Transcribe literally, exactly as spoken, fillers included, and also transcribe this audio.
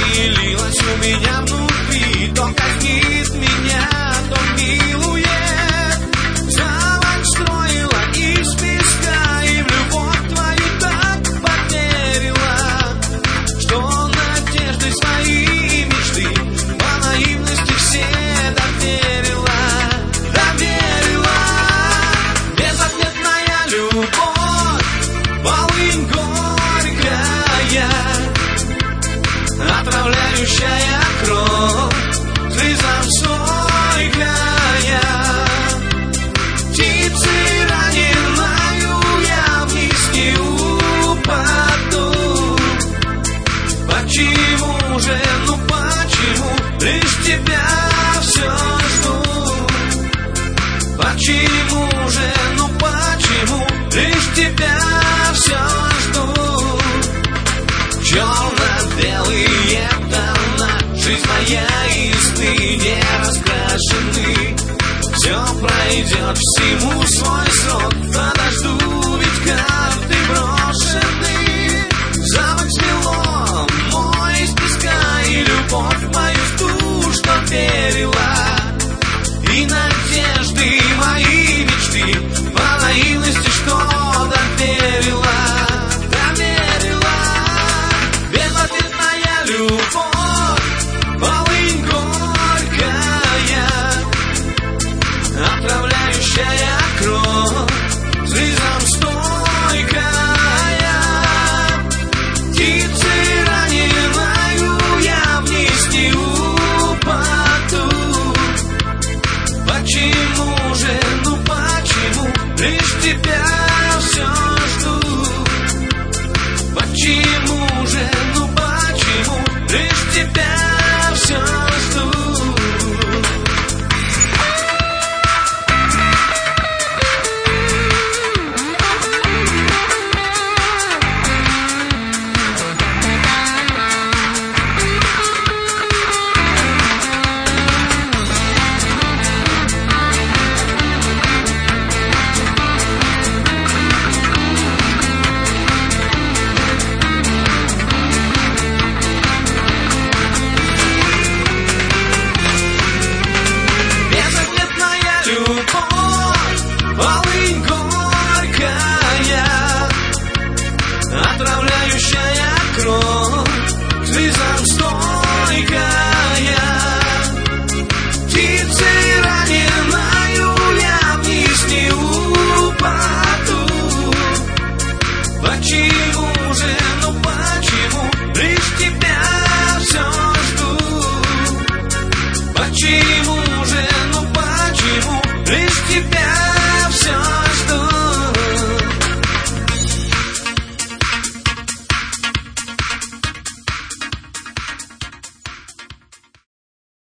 поселилась у меня внутри, то казнит меня, то милует. Замок строила из песка и в любовь твою так поверила, что надежды свои мечты по наивности все доверила, доверила. Безответная любовь, полынь горькая, отравляющая кровь, слезам стойкая. Птицы раненою я вниз не упаду. Почему же, ну почему лишь тебя все жду? Почему же, ну почему лишь тебя все жду? Черно-белые тона, жизнь моя и сны не раскрашены. Все пройдет, всему свой срок, подожду, ведь карты брошены. Замок смело мой из песка, и любовь мою жду, что верила. И надежды мои мечты по наивности, что доверила, доверила. Безответная любовь, полынь горькая, отравляющая кровь, слезам стойкая. Птицы раненою я вниз не упаду. Почему же, ну почему лишь тебя все жду? Почему же, ну почему лишь тебя